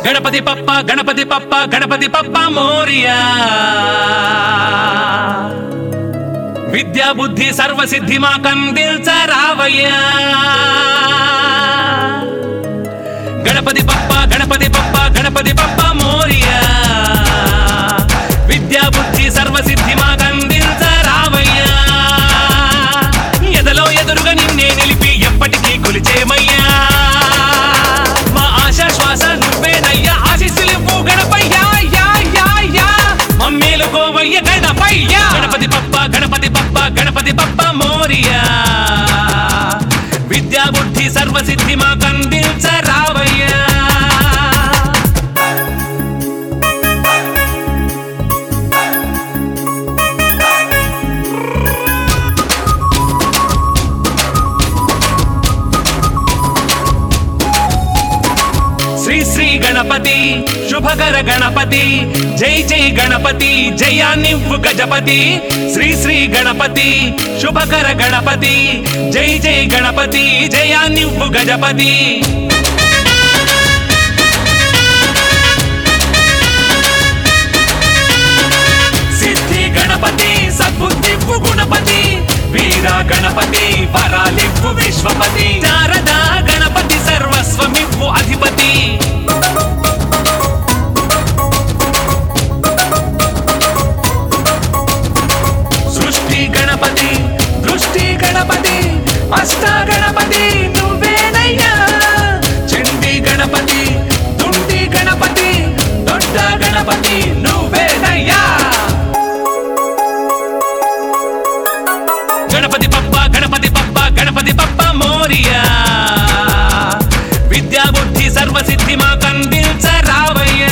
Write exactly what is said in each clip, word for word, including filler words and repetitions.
గణపతి పప్ప గణపతి పప్ప గణపతి పప్ప మోరియా విద్యా బుద్ధి సర్వ సిద్ధి మా కందిల్చరావయ్యా గణపతి పప్ప గణపతి పప్ప గణపతి పప్ప మోరియా విద్యా బుద్ధి సర్వ సిద్ధి మా కందిల్చరావయ్యా ఎదలో ఎదురుగా నిన్నే నిలిపి ఎప్పటికీ కొలిచేమయ్యా మా ఆశా శ్వాస నువ్వేనయ్యా ఆశీస్సులివ్వు గణపయ్యా యా యా యా మమ్మేలుకోవయ్య గణపయ్యా గణపతి పప్ప గణపతి పప్ప గణపతి పప్ప మోరియా విద్యా బుద్ధి సర్వ సిద్ధి మా కందిల్చరావయ్యా శ్రీ శ్రీ గణపతి శుభకర గణపతి జై జై గణపతి జయాన్నివ్వు గజపతి శ్రీ శ్రీ గణపతి శుభకర గణపతి జై జై గణపతి జయాన్నివ్వు గజపతి సిద్ధి గణపతి సద్బుద్ధివ్వు గుణపతి వీర గణపతి వరాలివ్వు విశ్వపతి శారదా గణపతి సర్వస్వమివ్వు అధిపతి సృష్టి గణపతి దృష్టి గణపతి అష్ట గణపతి నువ్వేనయ్యా చండి గణపతి దుండి గణపతి దొడ్డ గణపతి నువ్వేనయ్యా గణపతి పప్ప గణపతి పప్ప గణపతి పప్ప మోరియా విద్యా బుద్ధి సర్వ సిద్ధి మా కందిల్చరావయ్యా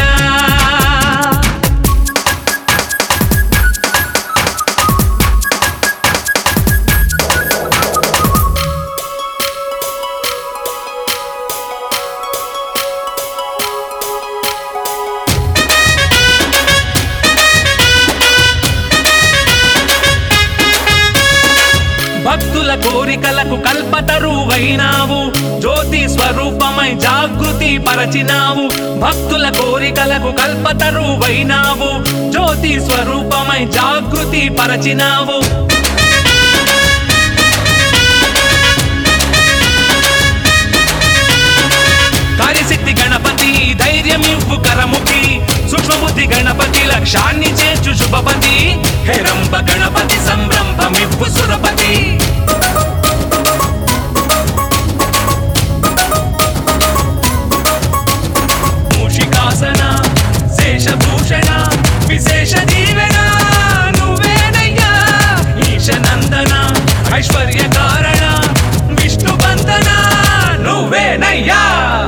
భక్తుల కోరికలకు కల్పతరువైనావు జ్యోతి స్వరూపమై జాగృతి పరచినావు భక్తుల కోరికలకు కల్పతరువైనావు జ్యోతి స్వరూపమై జాగృతి పరచినావు కార్యశక్తి గణపతి ధైర్యమివ్వు కరముఖి సూక్ష్మబుద్ధి గణపతి లక్ష్యాన్ని చేర్చు శుభపతి హేరంబ గణపతి సంరంభమివ్వు సురపతి మూషికాసన శేషభూషణ విశేష జీవన నువ్వేనయ్యా ఈశనందన ఐశ్వర్య కారణ విష్ణు బంధన నువ్వేనయ్యా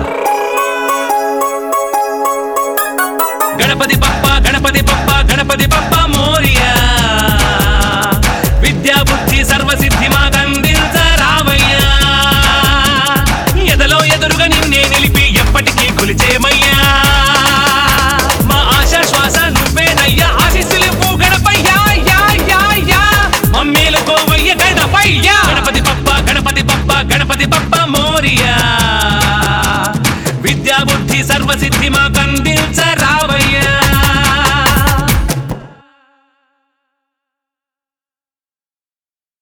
గణపతి పప్ప గణపతి పప్ప గణపతి పప్ప మోరియా విద్యా బుద్ధి సర్వ సిద్ధి మా కందిల్చరావయ్యా ఎదలో ఎదురుగా నిన్నే నిలిపి ఎప్పటికీ కొలిచేమయ్యా మా ఆశా శ్వాస నువ్వేనయ్యా ఆశీస్సులివ్వు గణపయ్యా యా యా యా మమ్మేలుకోవయ్య గణపయ్యా గణపతి పప్ప గణపతి పప్ప గణపతి పప్ప మోరియా విద్యా బుద్ధి సర్వ సిద్ధి మా కందిల్చరావయ్యా